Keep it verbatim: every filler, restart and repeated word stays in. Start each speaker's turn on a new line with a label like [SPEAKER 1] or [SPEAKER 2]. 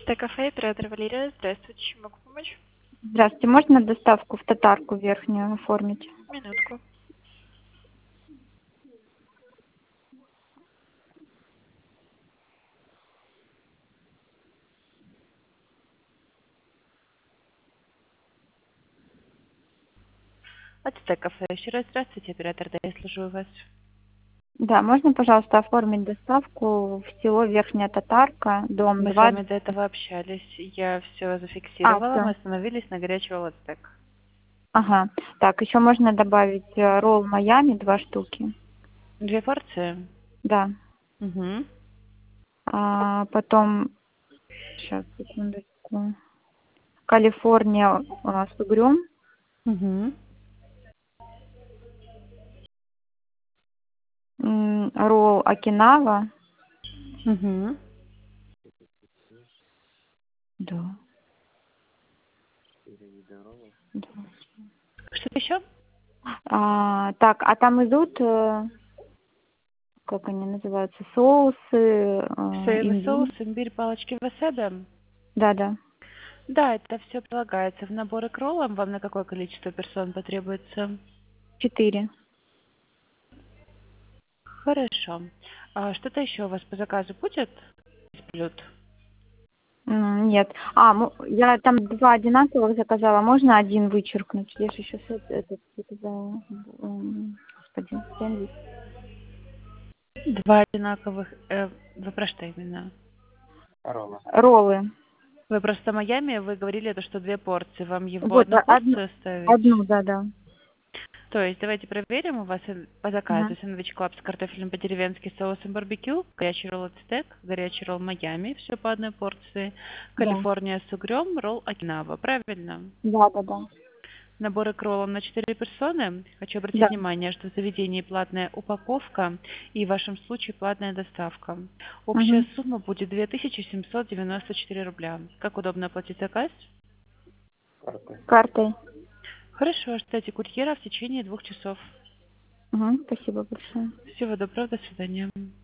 [SPEAKER 1] Т-кафе, оператор Валерия. Здравствуйте, чем могу помочь?
[SPEAKER 2] Здравствуйте, можно доставку в татарку верхнюю оформить?
[SPEAKER 1] Минутку. От Т-кафе. Еще раз здравствуйте, оператор, да, я слушаю вас.
[SPEAKER 2] Да, можно, пожалуйста, оформить доставку в село Верхняя Татарка, дом
[SPEAKER 1] Мы с
[SPEAKER 2] два.
[SPEAKER 1] вами до этого общались, я все
[SPEAKER 2] А,
[SPEAKER 1] зафиксировала, мы
[SPEAKER 2] всё.
[SPEAKER 1] остановились на горячий Ацтек.
[SPEAKER 2] Ага. Так, еще можно добавить э, ролл Майами, два штуки.
[SPEAKER 1] Две порции?
[SPEAKER 2] Да.
[SPEAKER 1] Угу.
[SPEAKER 2] А, потом, сейчас, секундочку. Калифорния а, с угрём.
[SPEAKER 1] Угу.
[SPEAKER 2] М, Ролл Окинава.
[SPEAKER 1] Угу.
[SPEAKER 2] Да. Да.
[SPEAKER 1] Что-то еще?
[SPEAKER 2] А, так, а там идут, э, как они называются, соусы, э,
[SPEAKER 1] Соевый соус,
[SPEAKER 2] имбирь.
[SPEAKER 1] имбирь, палочки васаби?
[SPEAKER 2] Да, да.
[SPEAKER 1] Да, это все прилагается в наборы к роллам. Вам на какое количество персон потребуется?
[SPEAKER 2] Четыре.
[SPEAKER 1] Хорошо. А что-то еще у вас по заказу будет из блюд?
[SPEAKER 2] М, Нет. А, мо- я там два одинаковых заказала. Можно один вычеркнуть? Я же еще этот заказала. м, Господи, сэндвич.
[SPEAKER 1] Два одинаковых. э, вы про что именно?
[SPEAKER 2] Роллы.
[SPEAKER 1] Вы просто Майами, вы говорили, это что две порции. Вам его
[SPEAKER 2] Вот,
[SPEAKER 1] одну
[SPEAKER 2] а- одну,
[SPEAKER 1] порцию оставить?
[SPEAKER 2] одну, да, да.
[SPEAKER 1] То есть давайте проверим у вас э, по заказу
[SPEAKER 2] Мгм.
[SPEAKER 1] сэндвич клаб с картофелем по-деревенски, соусом барбекю, горячий ролл ацтек, горячий ролл Майами, все по одной порции,
[SPEAKER 2] Да,
[SPEAKER 1] Калифорния с угрём, ролл Окинава, правильно?
[SPEAKER 2] да, да, да.
[SPEAKER 1] Наборы к роллам на четыре персоны. Хочу обратить
[SPEAKER 2] Да.
[SPEAKER 1] внимание, что в заведении платная упаковка и в вашем случае платная доставка. Общая
[SPEAKER 2] Мгм.
[SPEAKER 1] сумма будет две тысячи семьсот девяносто четыре рубля. Как удобно оплатить заказ?
[SPEAKER 2] Картой.
[SPEAKER 1] Хорошо, ждите курьера в течение двух часов.
[SPEAKER 2] Мгм. Спасибо большое.
[SPEAKER 1] Всего доброго, до свидания.